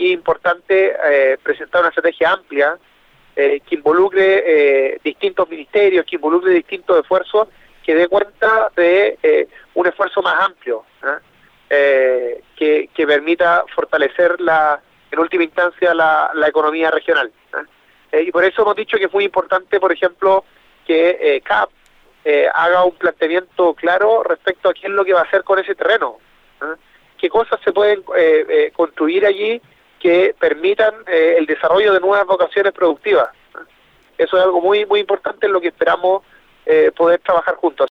aquí es importante presentar una estrategia amplia que involucre distintos ministerios, que involucre distintos esfuerzos, que dé cuenta de un esfuerzo más amplio, que permita fortalecer en última instancia la economía regional. Y por eso hemos dicho que es muy importante, por ejemplo, que CAP haga un planteamiento claro respecto a qué es lo que va a hacer con ese terreno, qué cosas se pueden construir allí que permitan el desarrollo de nuevas vocaciones productivas. Eso es algo muy muy importante en lo que esperamos poder trabajar juntos.